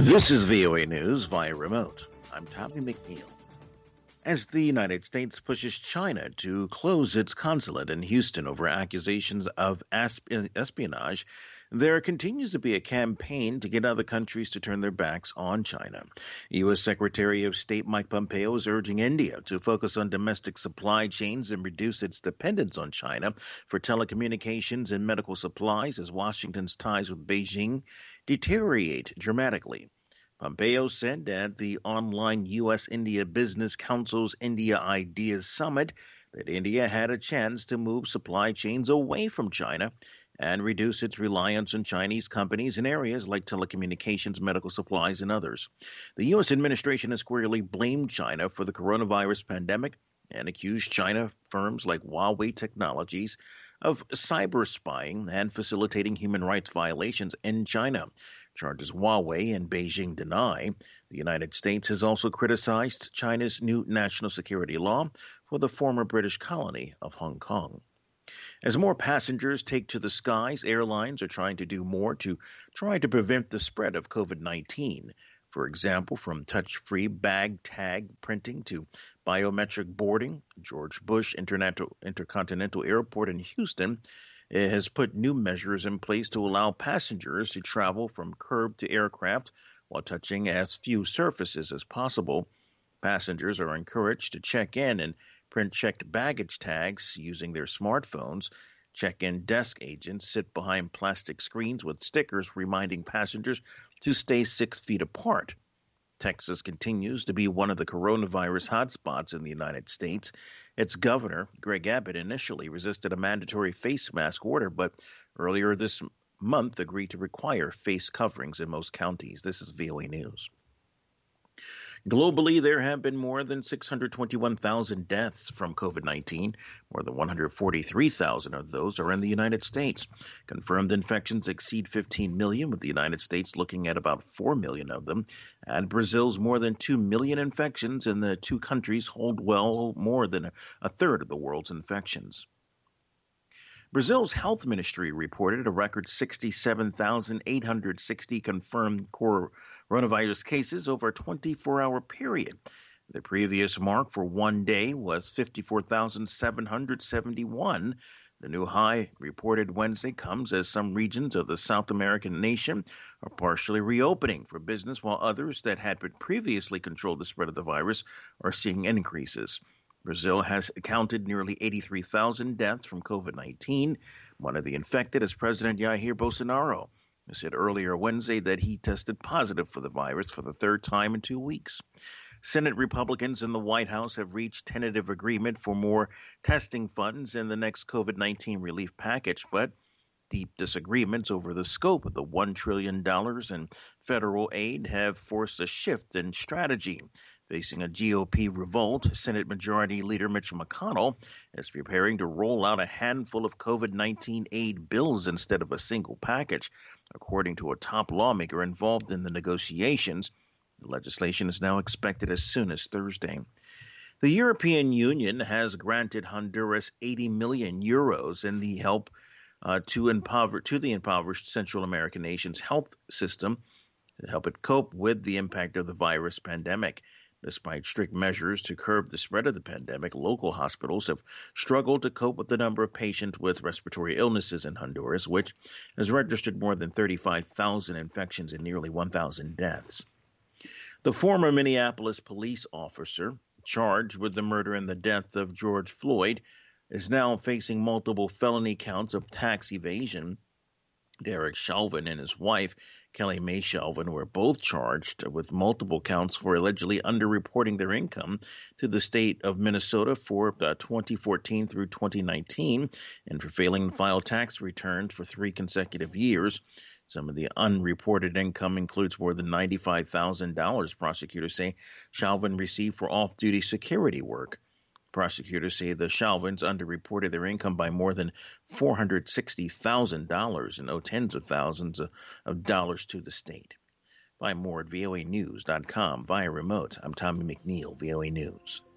This is VOA News via remote. I'm Tommy McNeil. As the United States pushes China to close its consulate in Houston over accusations of espionage, there continues to be a campaign to get other countries to turn their backs on China. U.S. Secretary of State Mike Pompeo is urging India to focus on domestic supply chains and reduce its dependence on China for telecommunications and medical supplies as Washington's ties with Beijing deteriorate dramatically. Pompeo said at the online U.S.-India Business Council's India Ideas Summit that India had a chance to move supply chains away from China and reduce its reliance on Chinese companies in areas like telecommunications, medical supplies, and others. The U.S. administration has squarely blamed China for the coronavirus pandemic and accused China firms like Huawei Technologies of cyber spying and facilitating human rights violations in China. Charges Huawei and Beijing deny. The United States has also criticized China's new national security law for the former British colony of Hong Kong. As more passengers take to the skies, airlines are trying to do more to try to prevent the spread of COVID-19. For example, from touch-free bag tag printing to biometric boarding, George Bush Intercontinental Airport in Houston has put new measures in place to allow passengers to travel from curb to aircraft while touching as few surfaces as possible. Passengers are encouraged to check in and print checked baggage tags using their smartphones. Check-in desk agents sit behind plastic screens with stickers reminding passengers to stay 6 feet apart. Texas continues to be one of the coronavirus hotspots in the United States. Its governor, Greg Abbott, initially resisted a mandatory face mask order, but earlier this month agreed to require face coverings in most counties. This is VOA News. Globally, there have been more than 621,000 deaths from COVID-19. More than 143,000 of those are in the United States. Confirmed infections exceed 15 million, with the United States looking at about 4 million of them. And Brazil's more than 2 million infections, and the two countries hold well more than a third of the world's infections. Brazil's health ministry reported a record 67,860 confirmed coronavirus cases over a 24-hour period. The previous mark for one day was 54,771. The new high reported Wednesday comes as some regions of the South American nation are partially reopening for business, while others that had previously controlled the spread of the virus are seeing increases. Brazil has counted nearly 83,000 deaths from COVID-19. One of the infected is President Jair Bolsonaro, who said earlier Wednesday that he tested positive for the virus for the third time in 2 weeks. Senate Republicans in the White House have reached tentative agreement for more testing funds in the next COVID-19 relief package, but deep disagreements over the scope of the $1 trillion in federal aid have forced a shift in strategy. Facing a GOP revolt, Senate Majority Leader Mitch McConnell is preparing to roll out a handful of COVID-19 aid bills instead of a single package. According to a top lawmaker involved in the negotiations, the legislation is now expected as soon as Thursday. The European Union has granted Honduras 80 million euros in the help to the impoverished Central American nation's health system to help it cope with the impact of the virus pandemic. Despite strict measures to curb the spread of the pandemic, local hospitals have struggled to cope with the number of patients with respiratory illnesses in Honduras, which has registered more than 35,000 infections and nearly 1,000 deaths. The former Minneapolis police officer charged with the murder and the death of George Floyd is now facing multiple felony counts of tax evasion. Derek Chauvin and his wife, Kelly May Chauvin, were both charged with multiple counts for allegedly underreporting their income to the state of Minnesota for 2014 through 2019 and for failing to file tax returns for 3 consecutive years. Some of the unreported income includes more than $95,000 prosecutors say Chauvin received for off-duty security work. Prosecutors say the Chauvins underreported their income by more than $460,000 and owe tens of thousands of dollars to the state. Find more at voanews.com via remote. I'm Tommy McNeil, VOA News.